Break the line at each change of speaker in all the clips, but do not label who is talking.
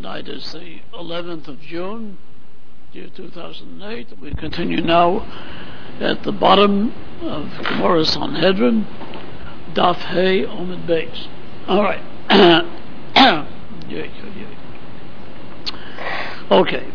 Tonight is the 11th of June, year 2008. We continue now at the bottom of Gemara Sanhedrin, Daf Hey Omid Beis. All right. Okay.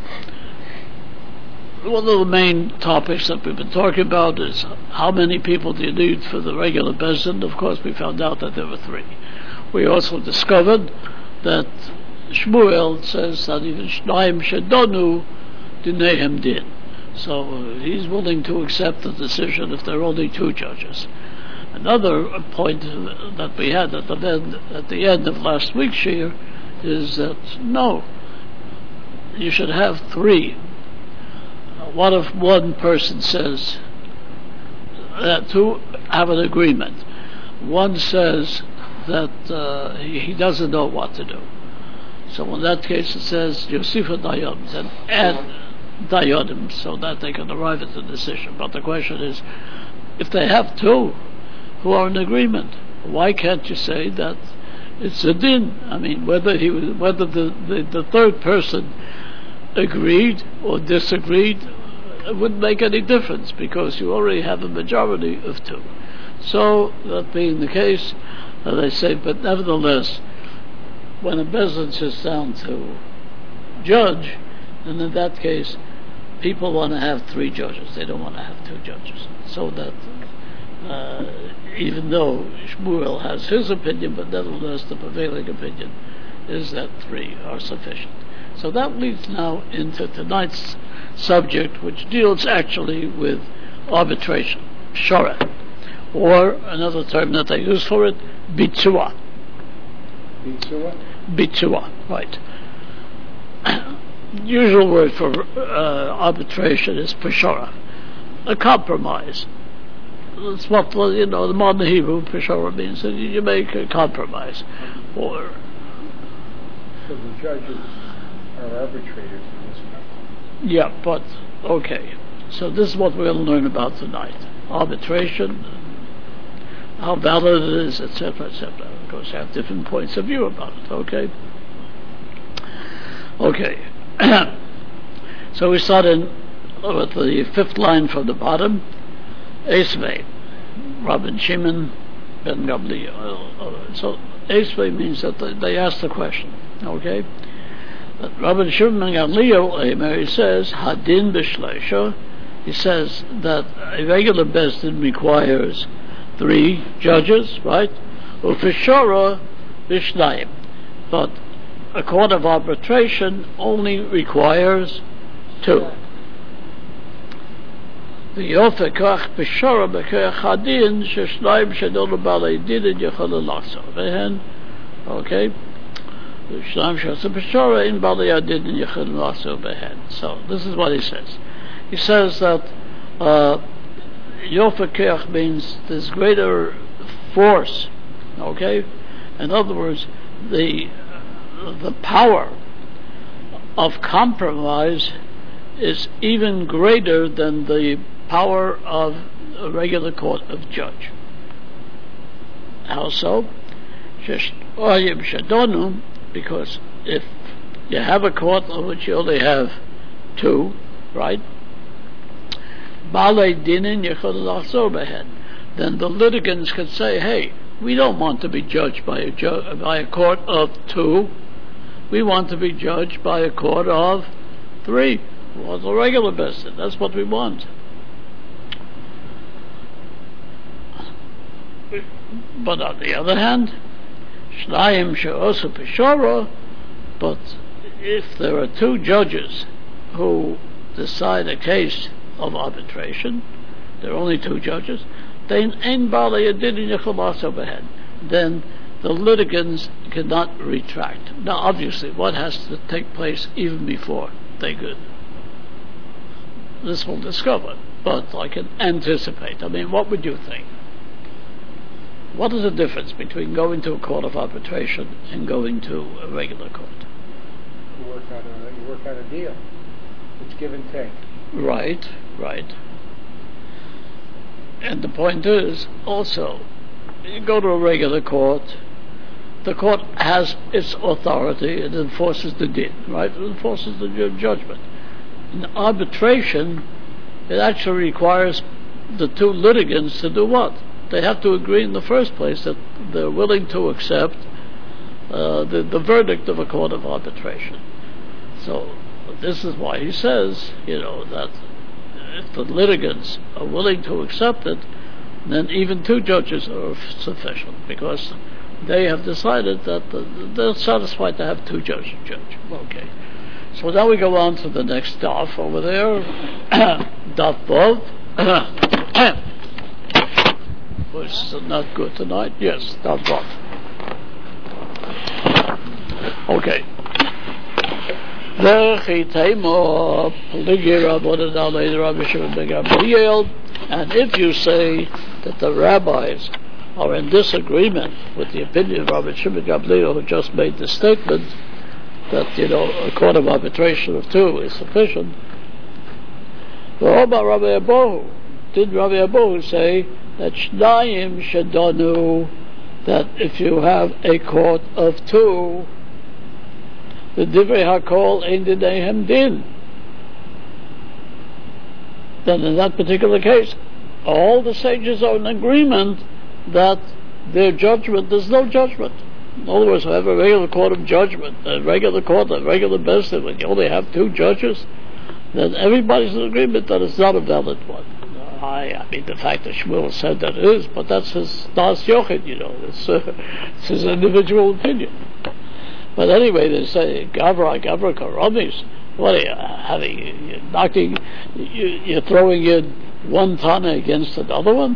One of the main topics that we've been talking about is how many people do you need for the regular Bezdin. Of course, we found out that there were 3. We also discovered that Shmuel says that even Shnayim Shedonu Dinehem Din. So he's willing to accept the decision if there are only 2 judges. Another point that we had at the end of last week's shir is that no, you should have 3. What if one person says that 2 have an agreement? One says that he doesn't know what to do. So in that case it says Yosifa Dayadim, and add Dayadim so that they can arrive at the decision. But the question is, if they have 2 who are in agreement, why can't you say that it's a din? I mean, whether the third person agreed or disagreed, it wouldn't make any difference because you already have a majority of 2. So that being the case, they say, but nevertheless, when a Bezdin sits down to judge, and in that case, people want to have 3 judges. They don't want to have 2 judges. So that even though Shmuel has his opinion, but nevertheless the prevailing opinion is that 3 are sufficient. So that leads now into tonight's subject, which deals actually with arbitration, shora, or another term that they use for it, bitzua. Bitzua, right. Usual word for arbitration is peshara, a compromise. That's what the modern Hebrew peshara means. That you make a compromise, or.
So the judges are arbitrators in this matter.
Yeah, but okay. So this is what we're going to learn about tonight: arbitration, how valid it is, etc., etc. Of course, I have different points of view about it. Okay. Okay. So we start with the 5th line from the bottom. Esvei, Rabban Shimon ben Gamliel. So Esvei means that they ask the question. Okay. But Rabban Shimon ben Gamliel, he says Hadin b'shleisha. He says that a regular Bezdin requires 3 judges, right? Ufishora b'shnayim. But a court of arbitration only requires 2. V'yofekach b'shora b'keach hadin sheshnayim shedolu b'alei didin yechol l'achzor v'hen. Okay. V'shnayim sheshnayim b'shora in b'alei didin yechol l'achzor v'hen. So this is what he says. He says that Yofekach means there's greater force. Okay. In other words, the power of compromise is even greater than the power of a regular court of judge. How so? Because if you have a court of which you only have 2, right? Then the litigants can say, hey, we don't want to be judged by a court of 2. We want to be judged by a court of 3. We want a regular Bezdin. That's what we want. But on the other hand, Shnayim she'osu peshara. But if there are 2 judges who decide a case of arbitration, there are only 2 judges, then the litigants cannot retract. Now, obviously, what has to take place even before they could? This we'll discover, but I can anticipate. I mean, what would you think? What is the difference between going to a court of arbitration and going to a regular court?
You work out a deal. It's give and take.
Right. And the point is, also, you go to a regular court, the court has its authority. It enforces the din, right? It enforces the judgment. In arbitration, it actually requires the two litigants to do what? They have to agree in the first place that they're willing to accept the verdict of a court of arbitration. So this is why he says, that if the litigants are willing to accept it, then even two judges are sufficient, because they have decided that they're satisfied to have two judges. Okay. So now we go on to the next daf over there. Daf Bov. Which is not good tonight. Yes, daf Bov. Okay. And if you say that the rabbis are in disagreement with the opinion of Rabbi Shimon Gamliel, who just made the statement that a court of arbitration of two is sufficient, did Rabbi Abahu say that Shnayim Shadanu, that if you have a court of two, the Divrei HaKol Ein Dineihem Din, then in that particular case, all the sages are in agreement that their judgment, there's no judgment. In other words, we have a regular court of judgment, a regular court, a regular bezdin, when you only have two judges, then everybody's in agreement that it's not a valid one. I mean, the fact that Shmuel said that it is, but that's his Das Yochid, it's his individual opinion. But anyway, they say, Gavra Karamis, what are you having? You're throwing in one Tana against another one?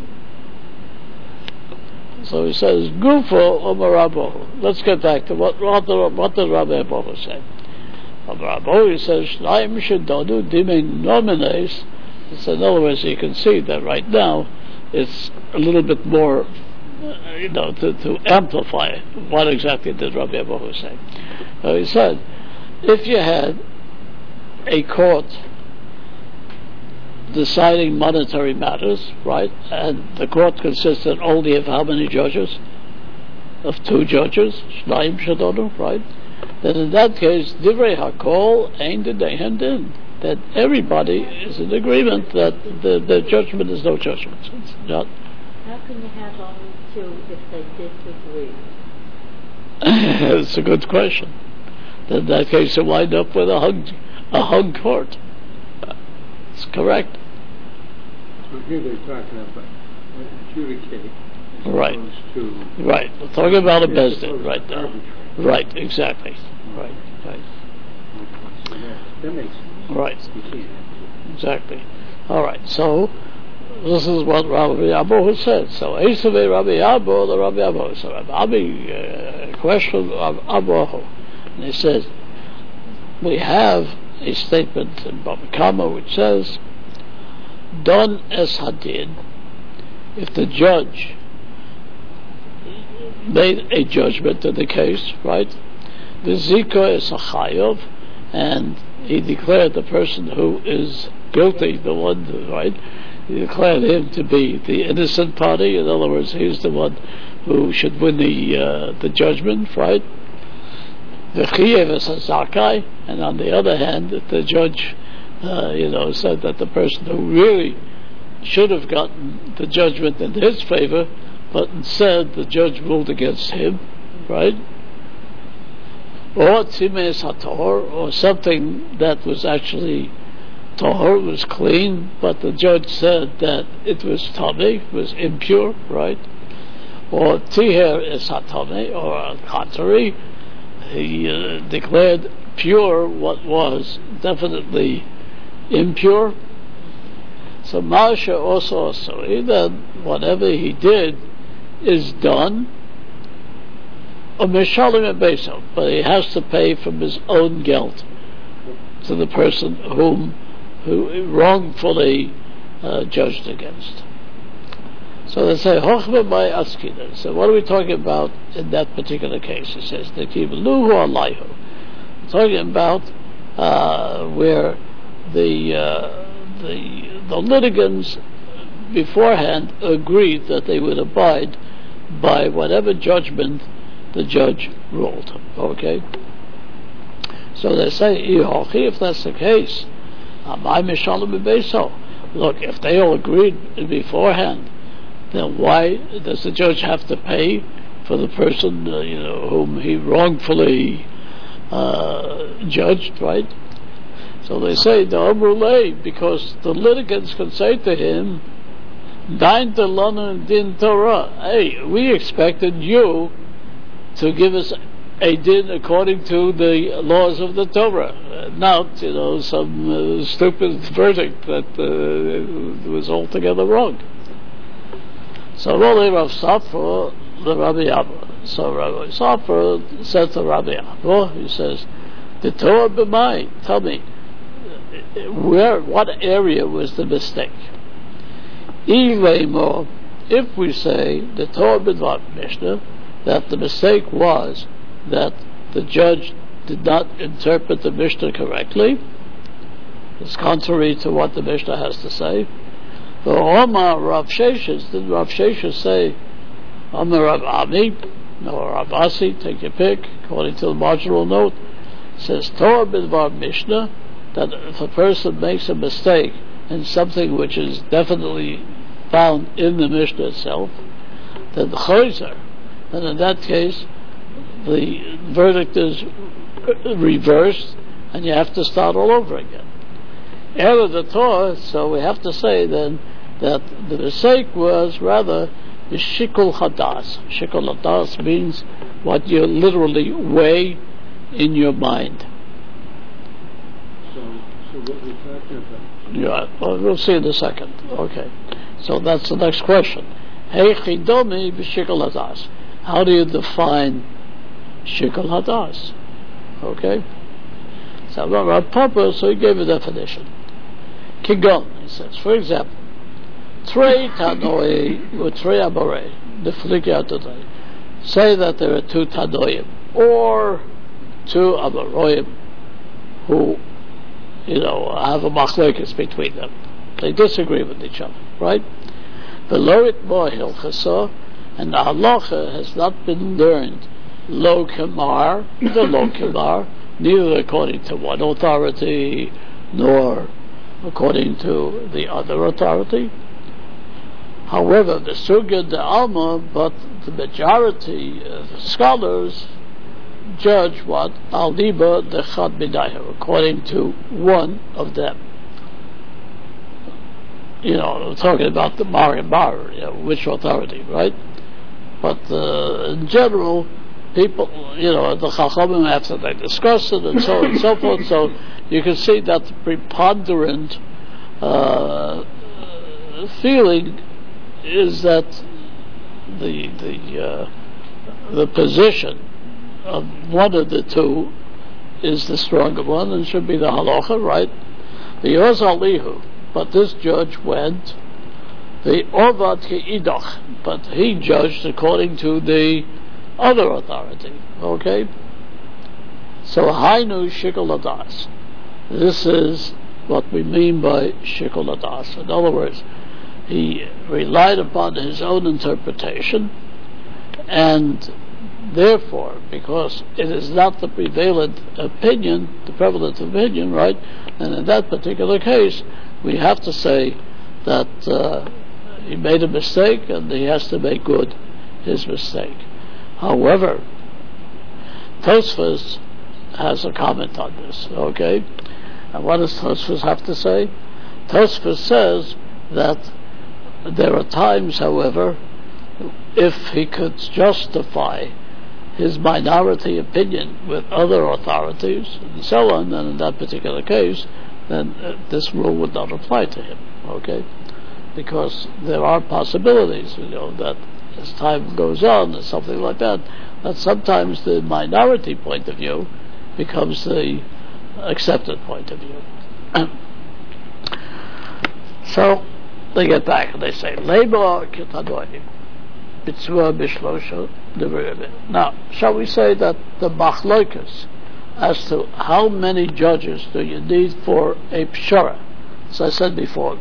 So he says, Gufo Omer Rabbahu. Let's get back to what does Rabbi Abahu say? Rabbi Abahu says, Shnayim Shadanu Diming Nomines. So in other words, you can see that right now it's a little bit more, to amplify what exactly did Rabbi Abahu say. So he said, if you had a court deciding monetary matters, right, and the court consisted only of how many judges? Of two judges, Shnayim Shadanu, right? Then in that case, Divrei HaKol Ein Dineihem Din, that everybody is in agreement that the judgment is no judgment. It's not.
How can you have only two if they disagree?
It's a good question. Then in that case, you wind up with a hung court. It's correct.
So here they're talking about adjudicate as
right.
opposed to...
Right. We're talking about a bezdin right now. Right, exactly. Right.
So that makes sense.
Right.
You can't have two.
Exactly. All right. So this is what Rabbi Abahu said. So Esavei Rabbi Abahu, the Rabbi Abahu. So Rabbi Abi questioned Abahu, and he says, we have a statement in Baba Kama which says, Don es hadin, if the judge made a judgment in the case, right? The Zika is a chayav, and he declared the person who is guilty, the one, right? He declared him to be the innocent party. In other words, he's the one who should win the judgment, right? The Chiyev is a Zakai, and on the other hand, the judge, said that the person who really should have gotten the judgment in his favor, but instead the judge ruled against him, right? Or Tzimei Sator, or something that was actually Tahor, was clean, but the judge said that it was Tameh, was impure, right? Or Tiher is Hatame, or on the contrary, he declared pure what was definitely impure. So Masha also that whatever he did is done, or Meshalim and Beso, but he has to pay from his own guilt to the person who wrongfully judged against. So they say, Hochma by Askina. So what are we talking about in that particular case? It says, Nekivaluhu Alayhu. Talking about where the litigants beforehand agreed that they would abide by whatever judgment the judge ruled. Okay? So they say, if that's the case, look, if they all agreed beforehand, then why does the judge have to pay for the person whom he wrongfully judged, right? So they say the Amrulay, because the litigants can say to him, Dain Lana Din Torah, hey, we expected you to give us a din according to the laws of the Torah, not some stupid verdict that was altogether wrong. So Roli Rav Safra, the Rabbi Abba. So Rabbi Safra said to Rabbi Abba, he says, the Torah b'mai, tell me, what area was the mistake? If we say the Torah b'dvar Mishnah, that the mistake was that the judge did not interpret the Mishnah correctly, it's contrary to what the Mishnah has to say. The Omar Rav Sheshes, did Rav Sheshes say, Omar Rav Ami, or Rav Asi, take your pick, according to the marginal note, says Torah b'dvar Mishnah, that if a person makes a mistake in something which is definitely found in the Mishnah itself, then the Chayzer, and in that case, the verdict is reversed, and you have to start all over again. Error the Torah, so we have to say then that the mistake was rather the shikul hadas. Shikul hadas means what you literally weigh in your mind.
So what we're talking about?
Yeah, well, we'll see in a second. Okay, so that's the next question. Hey chidomi b'shikul hadas. How do you define shikul hadas? Okay. So Rav Papa, so he gave a definition. Kigon, he says, for example, Trei Tanoi or Trei Abarei, the Flikiatodai, say that there are two Tanoim or two Abaroim who, have a machlokes between them. They disagree with each other, right? The Loit Mohil Chasor, and the halacha has not been learned lo kamar, the lo kamar, neither according to one authority nor according to the other authority. However, the sugya de alma, but the majority of scholars judge what al diba de chad b'dayer, according to one of them. Talking about the mar and bar, which authority, right? But in general, people, the Chachamim, after they discuss it and so on and so forth, so you can see that the preponderant feeling is that the position of one of the two is the stronger one and should be the halacha, right? The Yoz Alihu, but this judge went the Orvat Ke'idach, but he judged according to the other authority. Okay? So Hainu Shikul Hadas. This is what we mean by Shikul Hadas. In other words, he relied upon his own interpretation, and therefore, because it is not the prevalent opinion, right? And in that particular case, we have to say that he made a mistake and he has to make good his mistake. However, Tosfos has a comment on this, okay? And what does Tosfos have to say? Tosfos says that there are times, however, if he could justify his minority opinion with other authorities and so on, then in that particular case, then this rule would not apply to him, okay? Because there are possibilities, that as time goes on and something like that sometimes the minority point of view becomes the accepted point of view. So they get back and they say, Leiba Kitadoim, Bitzua Bishlosha Deviribit. Now, shall we say that the machlokas as to how many judges do you need for a pshara? As I said before,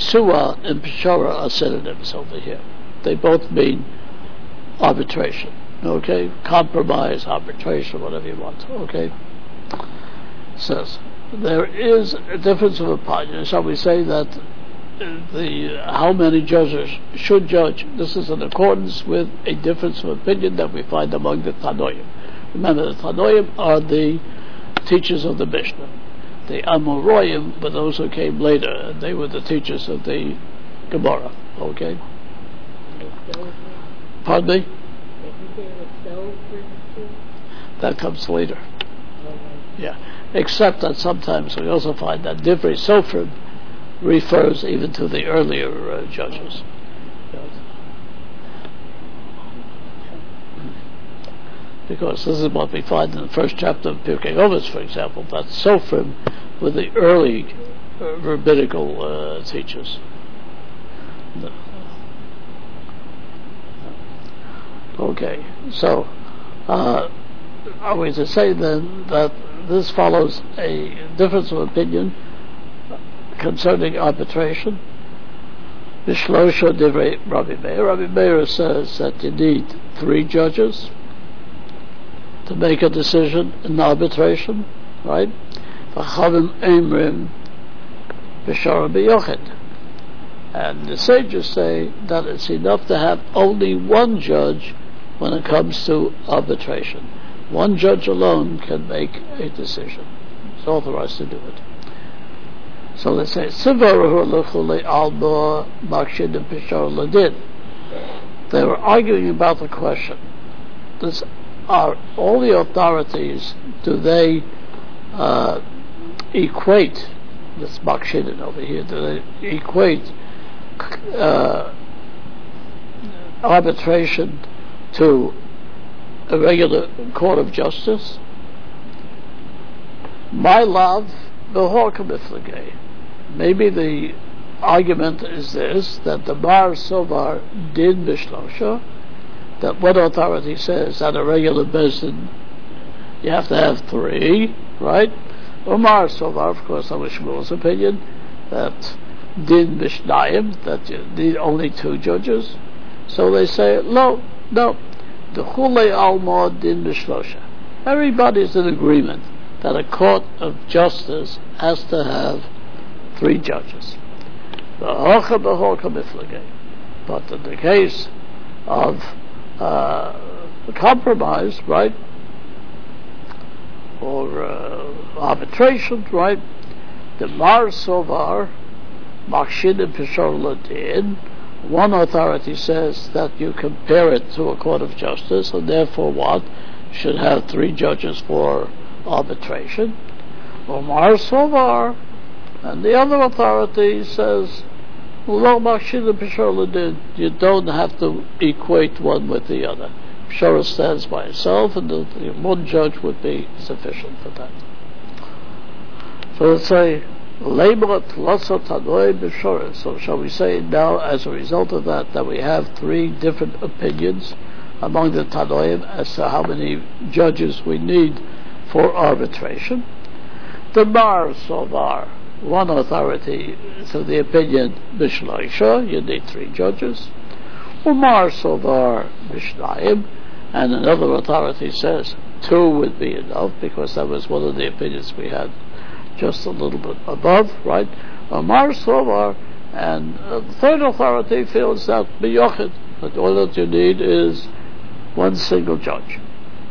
Bitzua and pshara are synonyms over here. They both mean arbitration. Okay, compromise, arbitration, whatever you want. Okay, says there is a difference of opinion. Shall we say that how many judges should judge? This is in accordance with a difference of opinion that we find among the Tanoim. Remember, the Tanoim are the teachers of the Mishnah. The Amoraim were those who came later, and they were the teachers of the Gemara. Okay. Pardon me? That comes later. Yeah. Except that sometimes we also find that Divrei Sofrim refers even to the earlier judges. Because this is what we find in the first chapter of Pirkei Avos, for example, that Sofrim were the early rabbinical teachers. Okay, so are we to say then that this follows a difference of opinion concerning arbitration? Bishlosha divrei Rabbi Meir. Rabbi Meir says that you need 3 judges to make a decision in arbitration, right? V'chavim emrim b'shara b'yochid. And the sages say that it's enough to have only one judge when it comes to arbitration. One judge alone can make a decision. He's authorized to do it. So they say, they were arguing about the question. Are all the authorities, do they equate, this Makshidin over here, do they equate arbitration to a regular court of justice? My love, the Horkamiflagay. Maybe the argument is this, that the Mar Sovar did Bishlosha, that one authority says that a regular person you have to have 3, right? Omar Sovar, of course, that was Shmuel's opinion, that din Bishnayim, that you need only 2 judges. So they say, no, the Chulei Alma din Bishlosha. Everybody's in agreement that a court of justice has to have 3 judges. But in the case of compromise, right, or arbitration, right, the Mar Sovar, Makshid and Pishor Ladin, one authority says that you compare it to a court of justice, and therefore what? Should have 3 judges for arbitration. Omar Sovar, and the other authority says, Lo Makshid and Pishor Ladin, you don't have to equate one with the other. Pishor stands by itself, and the one judge would be sufficient for that. So let's say, so shall we say now, as a result of that we have 3 different opinions among the Tanoim as to how many judges we need for arbitration. The Mar Sovar, one authority, to the opinion Bishloisha, you need 3 judges. Umar Sovar Bishnayim, and another authority says 2 would be enough, because that was one of the opinions we had just a little bit above, right? Amar Sovar, and the third authority feels that B'yochid, that all that you need is 1 single judge.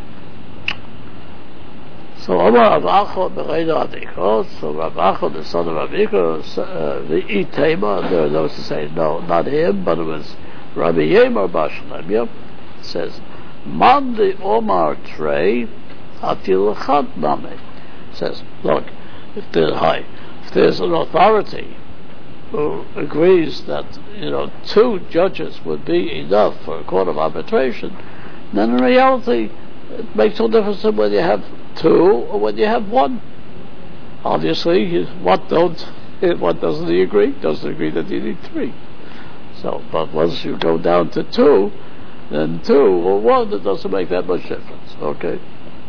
So Amar Rav Acha B'reina Aviko, so Rav Acha, the son of Aviko, the Itema, there are those who say, no, not him, but it was Rabbi Yemar Bashlemia, says, Man the Omar Trey, Atil Chad Name, says, look, if there's an authority who agrees that 2 judges would be enough for a court of arbitration, then in reality it makes no difference whether you have 2 or whether you have 1. Obviously, what doesn't he agree? Doesn't agree that you need 3. So, but once you go down to 2, then 2 or 1, it doesn't make that much difference. Okay.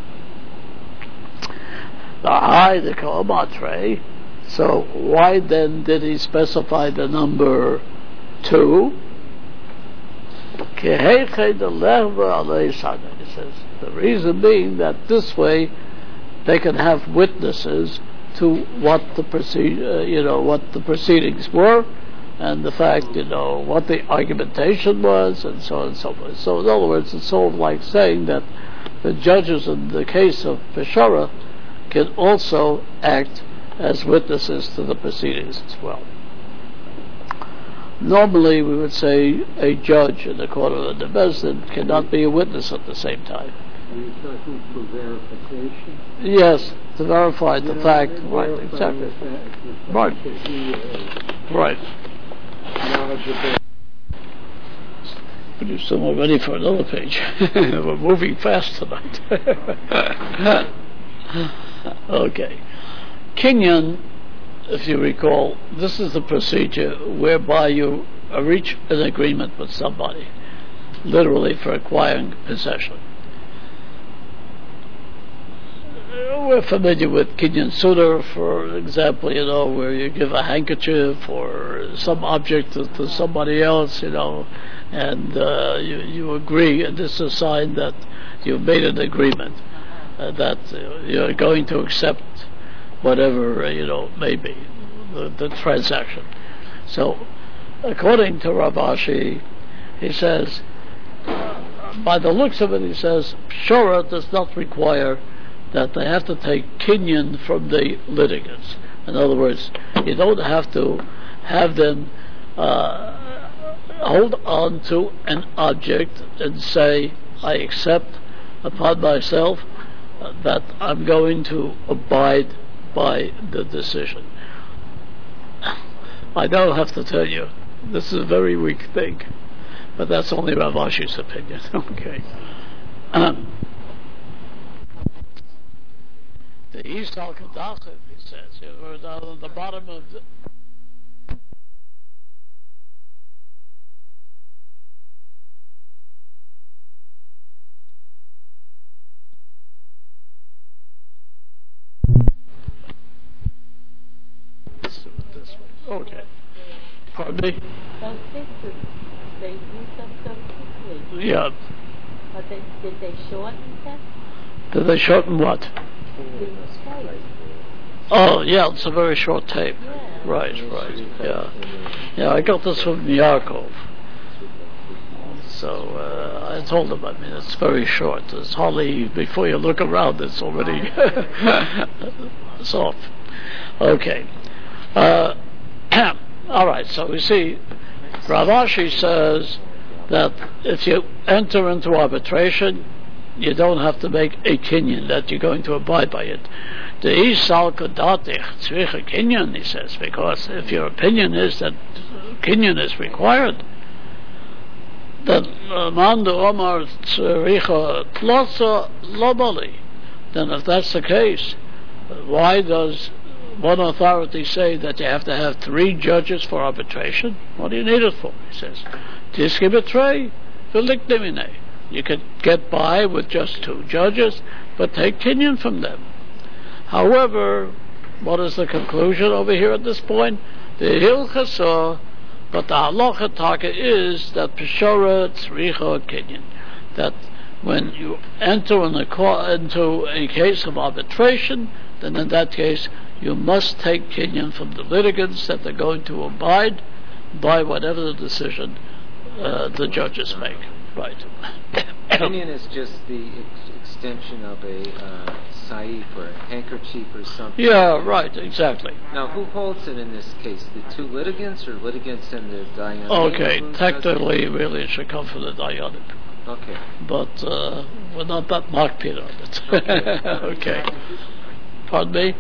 The Kaomatre. So why then did he specify the number 2? He says the reason being that this way they can have witnesses to what the what the proceedings were, and the fact, what the argumentation was, and so on and so forth. So, in other words, it's sort of like saying that the judges in the case of Peshara can also act as witnesses to the proceedings as well. Normally, we would say a judge in the court of the Bezdin cannot be a witness at the same time.
Are you talking for verification?
Yes, to verify the fact. Right, exactly. Right. Right. But you're still ready for another page. We're moving fast tonight. Okay. Kinyan, if you recall, this is the procedure whereby you reach an agreement with somebody, literally for acquiring possession. We're familiar with Kinyan Sudar, for example, where you give a handkerchief or some object to somebody else, and you agree, and this is a sign that you've made an agreement, that you're going to accept whatever, may be, the transaction. So, according to Rav Ashi, he says, by the looks of it, he says, Shora does not require that they have to take kinyan from the litigants. In other words, you don't have to have them hold on to an object and say, I accept upon myself that I'm going to abide by the decision. I don't have to tell you, this is a very weak thing, but that's only Rav Ashi's opinion. Okay. The East Al-Qadachim, he says, we're down on the bottom of the... Let's do it this way. Okay. Pardon me?
Those pictures, they used up so quickly.
Yeah.
But did they shorten that?
Did they shorten what?
The tape.
Oh, yeah, it's a very short tape.
Yeah.
Right, yeah. Yeah, I got this from Yaakov. So I told him, it's very short. It's hardly, before you look around, it's already soft. Okay. All right, so we see, Rav Ashi says that if you enter into arbitration, you don't have to make a kinyan, that you're going to abide by it. The Isal Kodatich Tzricha Kinyan, he says, because if your opinion is that kinyan is required, then Manda Omar Tzricha Tlotza Lobali. Then if that's the case, why does one authority say that you have to have 3 judges for arbitration? What do you need it for? He says, Tiskibetrei Velikdimine. You could get by with just 2 judges, but take kinyan from them. However, what is the conclusion over here at this point? The Hilchasa, but the halacha taka is that Peshara Tzricha Kinyan, that when you enter into a case of arbitration, then in that case you must take kinyan from the litigants, that they're going to abide by whatever the decision the judges make. Right.
Kinyan is just the extension of a saif or a handkerchief or something.
Yeah, right, exactly.
Now, who holds it in this case? The 2 litigants or litigants and the dayanim?
Okay, technically, really, it should come from the dayanim.
Okay.
But we're not that makpid on it. Okay. Pardon me?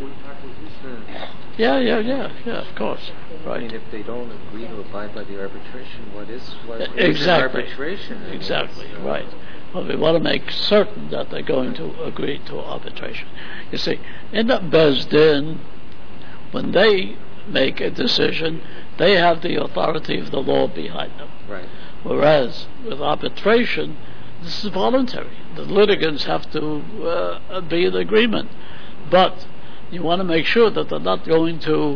Yeah, of course. Right.
I mean, if they don't agree to abide by the arbitration, what is
exactly
arbitration?
Exactly, right. Well, we want to make certain that they're going to agree to arbitration. You see, in the Bezdin, when they make a decision, they have the authority of the law behind them.
Right.
Whereas with arbitration, this is voluntary. The litigants have to be in agreement. But you want to make sure that they're not going to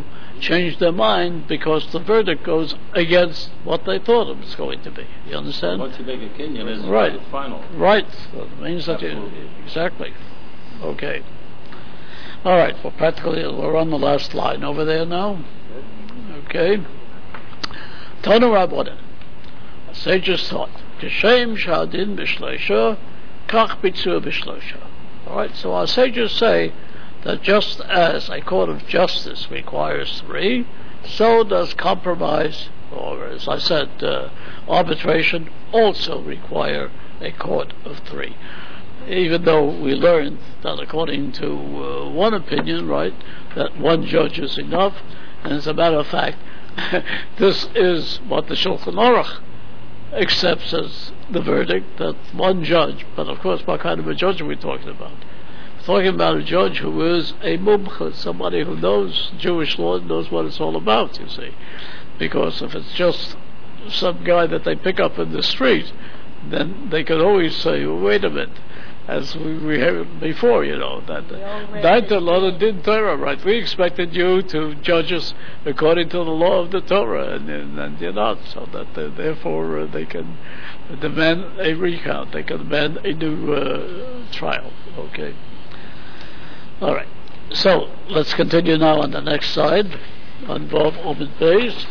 change their mind because the verdict goes against what they thought it was going to be. You understand?
Once you make a kinyan, it's
Right.
final.
Right. So it means that exactly. Okay. All right. Well, practically, we're on the last line over there now. Okay. Tanu Rabbanan. Sages taught. Kishem shadin b'shleisha, kach bitzur b'shleisha. All right. So our sages say that just as a court of justice requires 3, so does compromise, or as I said, arbitration also require a court of 3. Even though we learned that according to one opinion, right, that one judge is enough, and as a matter of fact, this is what the Shulchan Aruch accepts as the verdict, that one judge, but of course what kind of a judge are we talking about? We're talking about a judge who is a mumcha, somebody who knows Jewish law, knows what it's all about, you see. Because if it's just some guy that they pick up in the street, then they could always say, well, wait a minute, as we heard before, that Daita Lana did Torah, right? We expected you to judge us according to the law of the Torah, and you're not, so that therefore they can demand a recount, they can demand a new trial. Okay. All right. So let's continue now on the next slide, on Vav Omid Beis,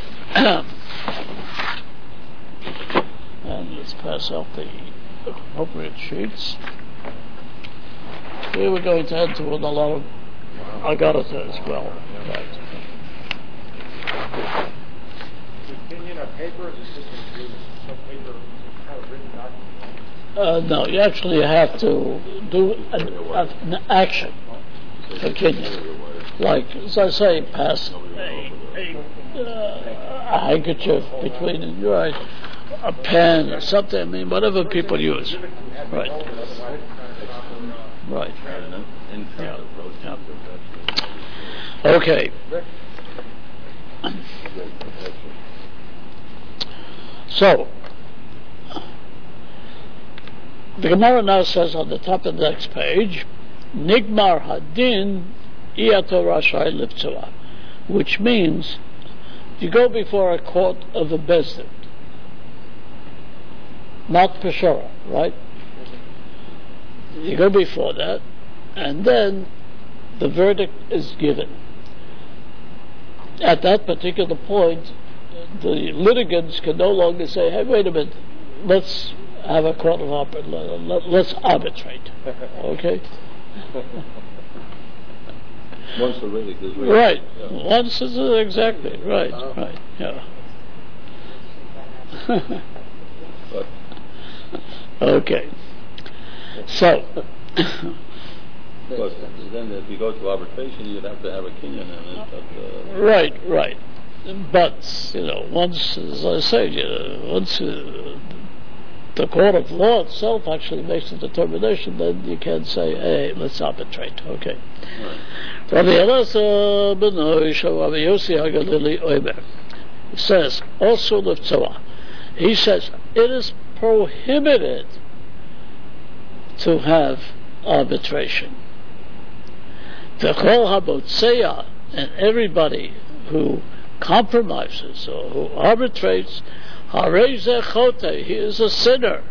and let's pass out the appropriate sheets. Here we're going to enter with a lot of Agartha as well. Right.
The opinion on paper, is this some paper kind of written document?
No, you actually have to do an action. Opinion. Like, as I say, pass a handkerchief between your eyes, a pen or something, I mean, whatever people use. Right. Right. Yeah. Okay. So, the Gemara now says on the top of the next page, Nigmar Hadin Iato Rashai Liptzua, which means you go before a court of a Bezdin, not Peshara, right? You go before that, and then the verdict is given. At that particular point, the litigants can no longer say, hey, wait a minute, let's have a court of let's arbitrate. Okay?
Once the verdict is reached.
Right.
Yeah.
Once is exactly right. Right. Yeah. Okay. So.
But then, if you go to arbitration, you'd have to have a kinyan in it.
Right. Right. But once, as I say, once the court of law itself actually makes a determination, then you can say, hey, let's arbitrate. Okay. Rabbi Elazar ben Oisha, Rabbi Yossi HaGalili Omer says, also Lefzoah, he says, it is prohibited to have arbitration. V'chol habotzeya, and everybody who compromises or who arbitrates, harei zeh chote, he is a sinner.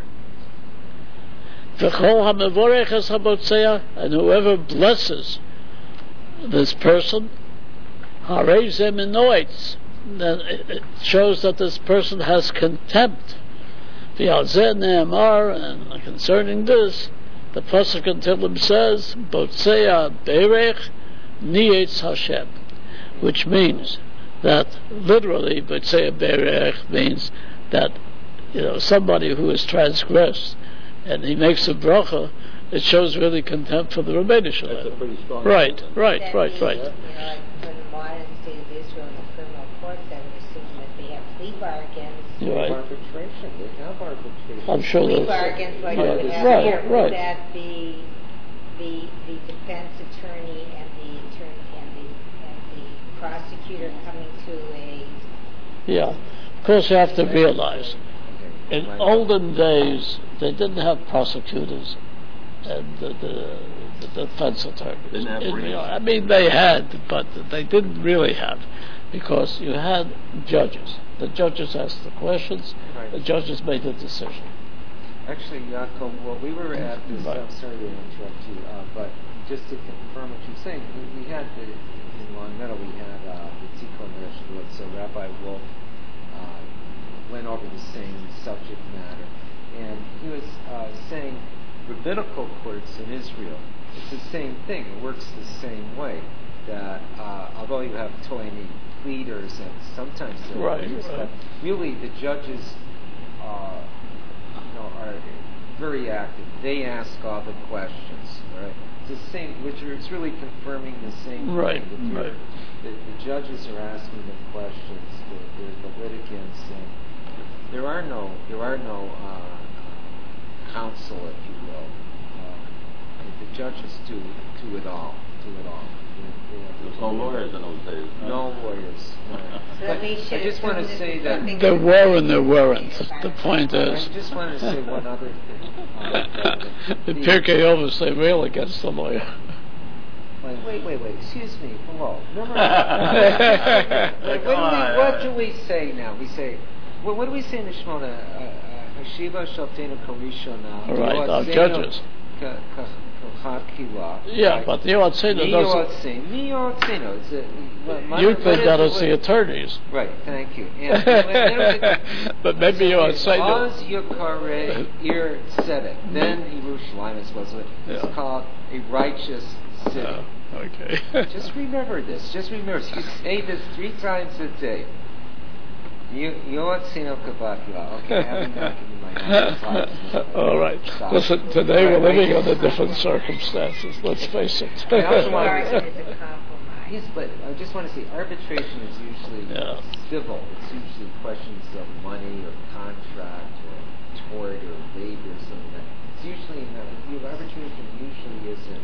V'chol hamevorech es habotzeya, and whoever blesses this person, harei zeh menoitz, then it shows that this person has contempt. V'al zeh ne'amar, and concerning this, the Pasuk in Tehillim says, Botzeya Berech Nietz Hashem, which means that literally Botzeya Berech means that somebody who is transgressed and he makes a bracha, it shows really contempt for the Rebbeinu Shalom.
That's a pretty strong
Right.
statement.
Right.
For the modern state of Israel and the criminal courts, I would assume that they have plea bargains.
Right.
Arbitration, they have arbitration.
I'm sure
Plea
that.
bargains like
Right,
you have
right,
here,
right.
that the defense attorney and the prosecutor coming to a
Yeah. Of course, you have to realize, in olden days, they didn't have prosecutors and the defense attorneys.
Didn't have briefs.
I mean, they had, but they didn't really have. because you had judges. The judges asked the questions.
Right.
The judges made the decision.
Actually, Yaakov, well, we were at this,
Right.
I'm sorry to interrupt you, but just to confirm what you're saying, we had in Long Meadow, we had the Tikkun Reshut, so Rabbi Wolf went over the same subject matter, and he was saying rabbinical courts in Israel, it's the same thing, it works the same way, that although you have Toeni leaders and sometimes they're
Right,
leaders,
right.
but really the judges are very active. They ask all the questions, right? It's the same, which is really confirming the same
Right,
thing.
right.
The judges are asking the questions, the litigants, and there are no counsel, if you will. The judges do it all.
There's no lawyers in those days.
No lawyers. No.
So
But
we should
I just want to
assume
say
this is
that.
something
There were and there weren't. The point
I
is,
just want to say one other thing.
the Pirkei Avos they rail against the lawyer.
Wait. Excuse me. Hello. Remember?
Come on.
What do we say now? We say, what do we say in the Shemona? Hashiva Shaltenu Karishona.
Right, our judges. Yeah, but the Yotzena doesn't. You think that is the attorneys.
Right, thank you.
But maybe Yotzena.
Oz Yokare Ir Tzedek. Then Yerushalayim is supposed to. It's
Yeah.
called a righteous city.
Okay.
Just remember this. Just remember. You say this 3 times a day. Yotzino Kabakila. Okay, I haven't given you my answer.
All right.
Stop.
Listen, today we're living under different circumstances. Let's face it.
I also want
Arbitration
to
is a compromise.
Yes, but I just want to say arbitration is usually civil. It's usually questions of money or contract or tort or labor or something like that. It's usually not. Arbitration usually isn't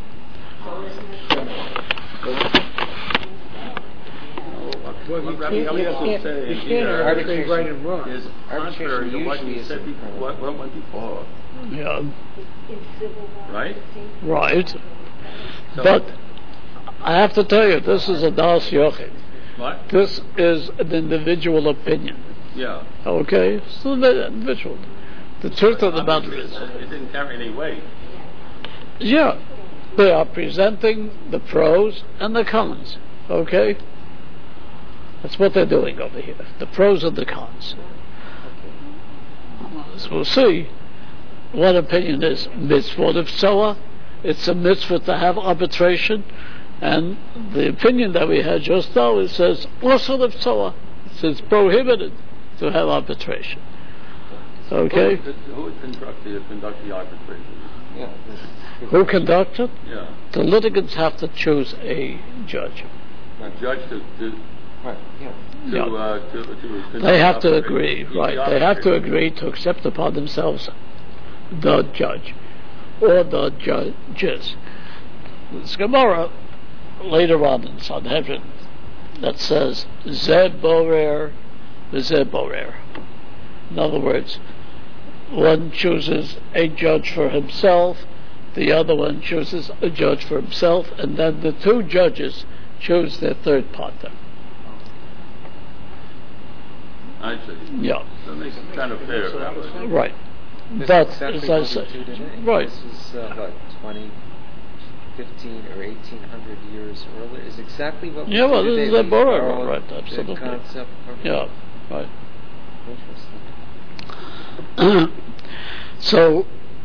criminal.
Well, you
Rabbi Eliezer said
you
here
can't arbitrate right and wrong.
is contrary to what you said before, what went before,
Yeah.
right?
Right.
So-
But I have to tell you, this is a Das Yochid.
What?
This is an individual opinion.
Yeah.
Okay? It's an individual. The truth of the matter is,
It didn't carry any weight.
yeah, they are presenting the pros and the cons. Okay? That's what they're doing over here. The pros and the cons. So we'll see what opinion is mitzvot of Tzoah. It's a mitzvah to have arbitration. And the opinion that we had just now, it says also of Tzoah. It says prohibited to have arbitration. Okay?
Who would conduct the arbitration?
Yeah.
Who conducts it?
Yeah.
The litigants have to choose a judge.
A judge to
Right. Yeah.
conduct
They have to
arbitration.
agree,
The
right? They have to
arbitration.
agree to accept upon themselves the judge or the judges. This Gemara later on in Sanhedrin that says Zeb Borer, Zeb Borer. In other words, one chooses a judge for himself, the other one chooses a judge for himself, and then the 2 judges choose their third partner.
I see.
Yeah,
So it makes it kind of fair that way.
right.
This
But,
is exactly
as I
what we
said,
do today.
right.
This is 15 or 1800 years earlier. Is exactly what we
Yeah,
do
well, this
today.
is a
We
borrower,
borrowed
right,
the
absolutely.
concept from
Yeah, right.
Interesting.
So,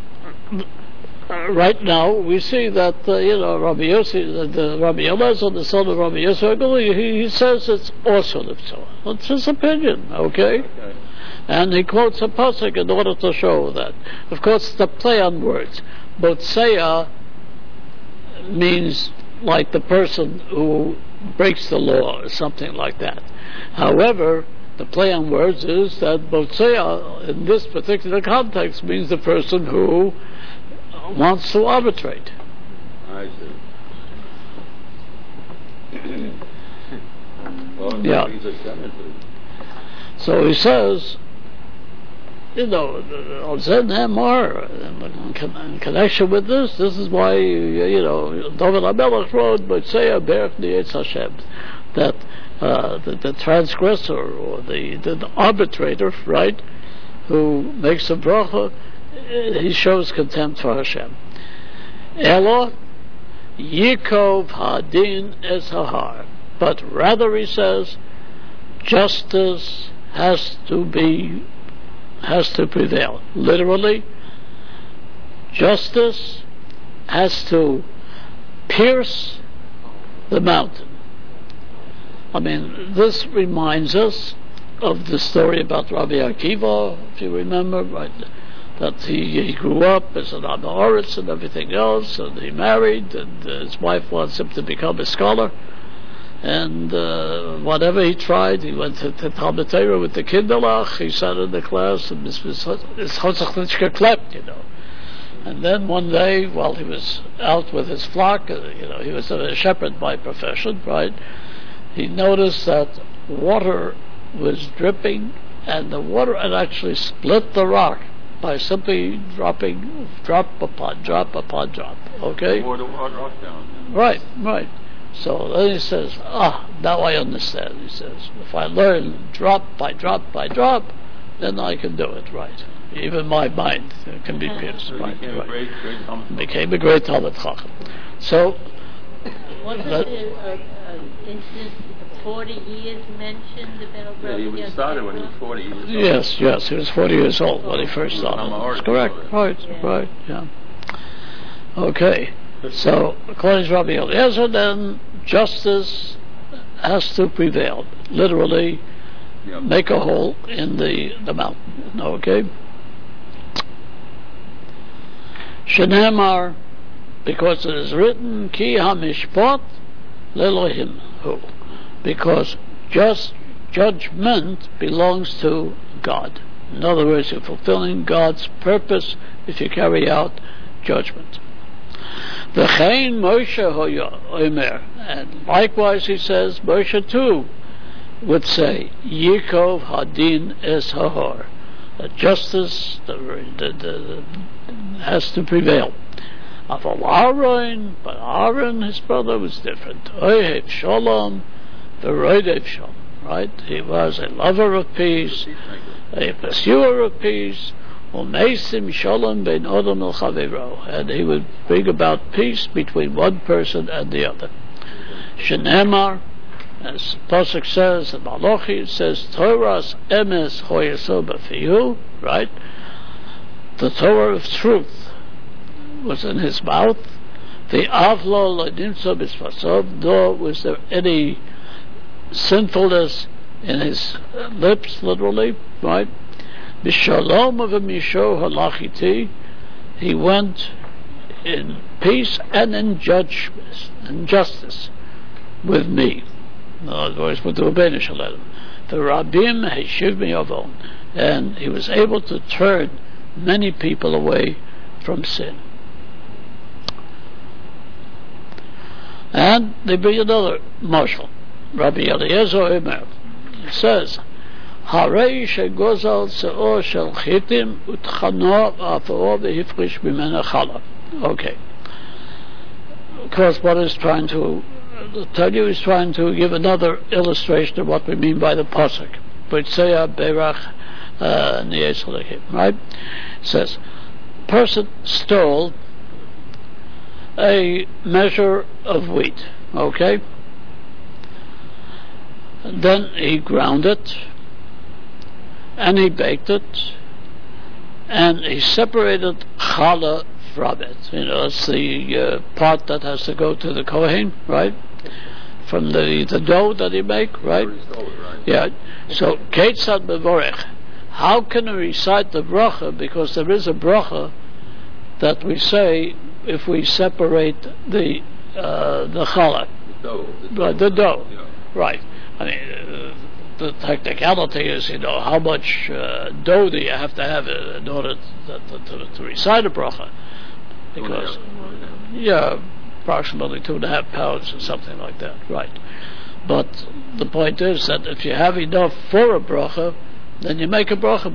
right now we see that Rabbi Yossi, the Rabbi Elazar, the son of Rabbi Yossi, he says it's also the Tzoah. That's his opinion, okay?
Okay.
And he quotes a pasuk in order to show that. Of course, the play on words. Botseya means like the person who breaks the law or something like that. However, the play on words is that Botseya in this particular context means the person who wants to arbitrate.
I see. Well,
Yeah.
he's a senator.
So he says, in connection with this is why, David HaMelech wrote, Botseya Berech Nietz Hashem, that the transgressor or the arbitrator, right, who makes a bracha, he shows contempt for Hashem. Elo Yikov Hadin Es Hahar, but rather he says justice has to prevail. Literally, justice has to pierce the mountain. I mean, this reminds us of the story about Rabbi Akiva, if you remember, right? That he grew up as an Amoritz and everything else, and he married, and his wife wants him to become a scholar. And whatever he tried, he went to Talmud Torah with the Kinderlach, he sat in the class, and his Chotzach geklept, you know. And then one day, while he was out with his flock, he was a shepherd by profession, right? He noticed that water was dripping, and the water had actually split the rock by simply dropping drop upon drop upon drop. Okay?
Water rock down.
Right. So then he says, now I understand. He says, if I learn drop by drop by drop, then I can do it right. Even my mind can be pierced.
So
right.
Became
a great Talmud Chacham. So,
wasn't there instance 40 years mentioned about
he started when he was 40 years old.
Yes, he was 40 years old when he first started. That's correct. Right, yeah. Okay, so according to Rabbi Eliezer, then justice has to prevail. Literally, make a hole in the mountain. Okay. Shenemar, because it is written, Ki hamishpat lelohim hu, because just judgment belongs to God. In other words, you're fulfilling God's purpose if you carry out judgment. V'chein Moshe hoya omer, and likewise he says, Moshe too would say, Yikov hadin es hahor, that justice has to prevail. Aval Aaron, but Aaron, his brother, was different. Ohev shalom, v'roidev shalom. Right? He was a lover of peace, a pursuer of peace. Umeisim shalom ben odom el chavero, and he would bring about peace between one person and the other. Shenemar, as Pasuk says, in Malachi, it says, Torah's emes hoyeso b'fihu, right? The Torah of truth was in his mouth. The avlo l'nimtzo b'sfasov, nor was there any sinfulness in his lips, literally, right? B'shalom of a misho halachiti, he went in peace and in justice with me. In other words, with the Rabbeinu Shalom. The Rabbim Heshiv Miyavon, and he was able to turn many people away from sin. And they bring another marshal, Rabbi Eliezer Omer. It says, Harei shegozal se'or shel chitim utchano v'aforo v'hifrish b'mena chala. Okay. Of course, what is trying to tell you is trying to give another illustration of what we mean by the pasuk. B'tzeya berach niyes lekim. Right? It says, person stole a measure of wheat. Okay. And then he ground it, and he baked it, and he separated challah from it. You know, it's the part that has to go to the Kohen, right? From the dough that he make, right? Yeah. So, Ketzad Mevorech. How can we recite the bracha? Because there is a bracha that we say if we separate the challah. The dough. Yeah. Right. I mean, the technicality is, how much dough do you have to have in order to recite a bracha? Because, approximately 2.5 pounds or something like that, right? But the point is that if you have enough for a bracha, then you make a bracha.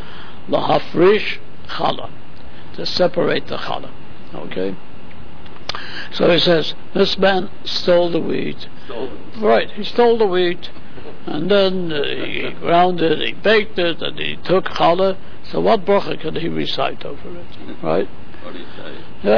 Lahafrish challah, to separate the challah. Okay. So he says, this man stole the wheat. Right, he stole the wheat, and then he ground it, he baked it, and he took challah. So what bracha can he recite over it? Right?
What do you say?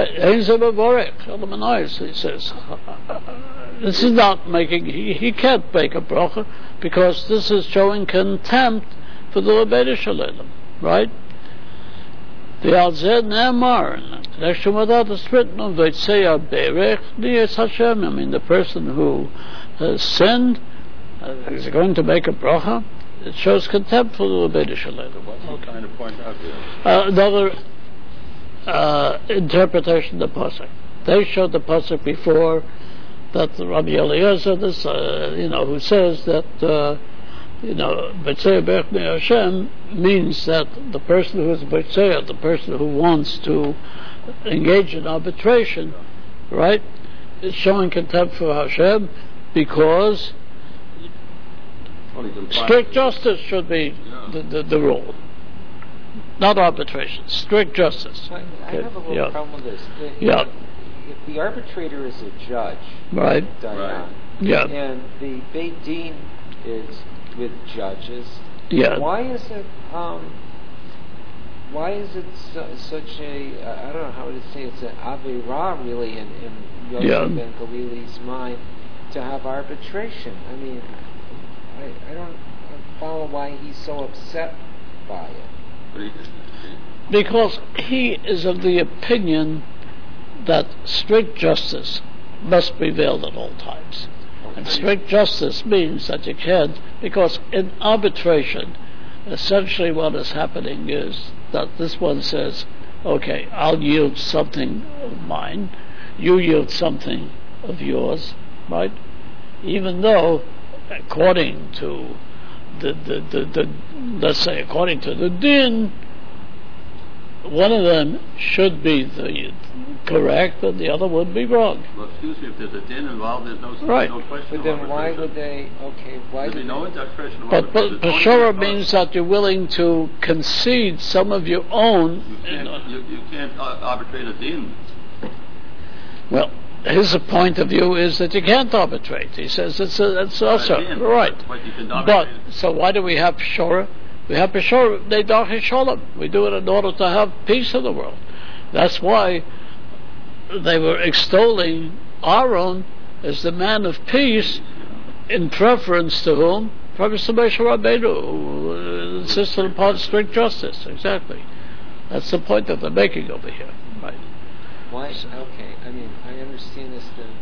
He says, this is not making, he can't make a bracha, because this is showing contempt for the Rebbeinu Shalom. Right? The Al-Zed Ne'amar, next to that is written of Veitzei Berech Niyas Hashem. I mean, the person who has sinned is going to make a bracha. It shows contempt for the Rebbeinu Shalom.
What more kind of point out here?
Another interpretation of the pasuk. They showed the pasuk before that Rabbi Eliezer, this, who says that. B'tzei Berech Hashem means that the person who is B'tzei, the person who wants to engage in arbitration, right, is showing contempt for Hashem, because strict justice should be the rule. Not arbitration, strict justice.
I have a little problem with this.
If
the arbitrator is a judge,
right,
Dayan, and the Beit Din is with judges, why is it such a I don't know how to say, it's an avirah really in Yosef ben Galili's mind to have arbitration? I mean, I don't follow why he's so upset by it.
Because he is of the opinion that strict justice must prevail at all times. And strict justice means that you can't, because in arbitration, essentially what is happening is that this one says, okay, I'll yield something of mine, you yield something of yours, right? Even though, according to let's say according to the din, one of them should be the correct and the other would be wrong.
Well, excuse me, if there's a din involved, there's no question.
But then why would they?
There'd be no interpretation of
But Peshora means that you're willing to concede some of your own.
You can't arbitrate a din.
Well, his point of view is that you can't arbitrate. He says it's also right. But so why do we have Peshora? We have Peshora, Neidach Shalom. We do it in order to have peace in the world. That's why they were extolling Aaron as the man of peace, in preference to whom? Preference to Moshe Rabbeinu, who insisted upon strict justice. Exactly. That's the point that they're making over here. Right.
Why? Okay. I mean, I understand this. Then,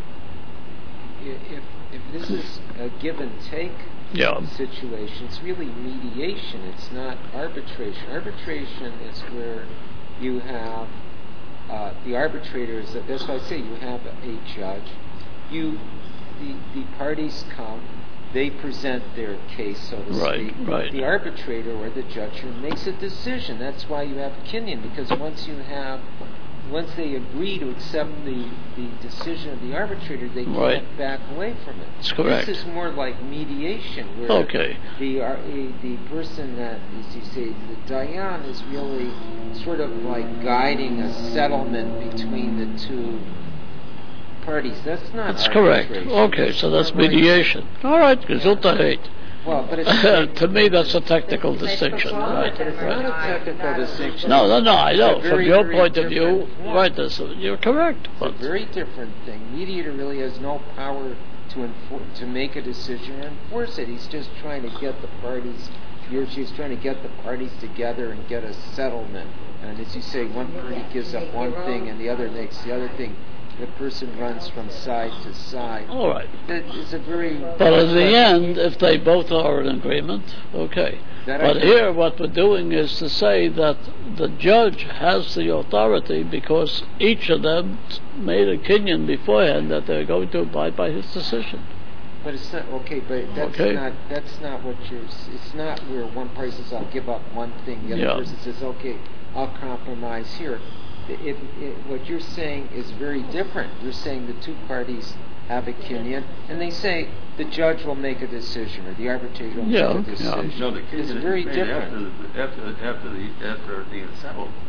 if this is a give and take situation, it's really mediation. It's not arbitration. Arbitration is where you have the arbitrators. That's why I say you have a judge. The parties come. They present their case, so to speak.
Right.
The arbitrator or the judge makes a decision. That's why you have kinyan, because once they agree to accept the decision of the arbitrator, they can't back away from it.
That's correct.
This is more like mediation, where the person that, as you say, the Dayan is really sort of like guiding a settlement between the two parties. That's not
That's correct. Okay, so that's mediation. All right, Gesundheit.
Well, but it's
to me, that's a technical distinction, right?
But it's not a technical distinction.
No, I know. From your point of view,
right,
you're correct.
It's a very different thing. Mediator really has no power to make a decision or enforce it. He's just trying to get the parties, he or she is trying to get the parties together and get a settlement. And as you say, one party gives up one thing and the other makes the other thing. The person runs from side to side.
All right.
It's a very...
But in the end, if they both are in agreement, okay. But here what we're doing is to say that the judge has the authority because each of them made a kinyan beforehand that they're going to abide by his decision.
But it's not, okay, but that's not what it's not where one party says, I'll give up one thing, the other person says, okay, I'll compromise here. What you're saying is very different. You're saying the two parties have a kinyan, and they say the judge will make a decision, or the arbitrator will make a decision.
No, the kinyan
is very different.
After the settled.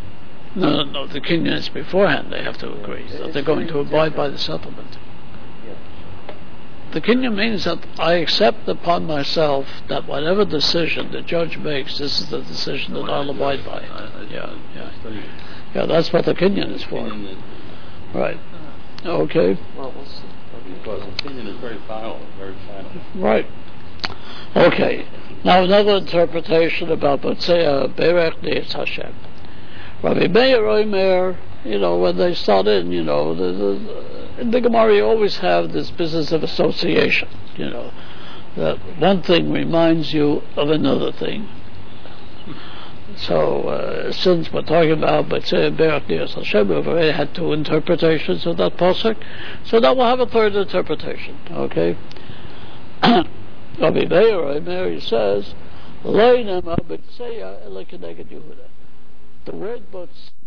No, the Kenyan is beforehand. They have to agree that they're going to abide by the settlement.
Yeah.
The Kenyan means that I accept upon myself that whatever decision the judge makes, this is the decision that I'll abide by. Yeah, that's what the Kenyan is for. Right. Okay.
Well, we'll see.
Because opinion is very final,
Right. Okay. Now another interpretation about Botzeah Berech Deis Hashem. Rabbi Meir Omer, when they start in, in the Gemara you always have this business of association, that one thing reminds you of another thing. So, since we're talking about Botzeah Berech Deis Hashem, we've already had two interpretations of that pasuk, so now we'll have a third interpretation, okay? Rabbi Meir, he says, Lo nema Botzeah ela keneged Yehuda. The word Botzeah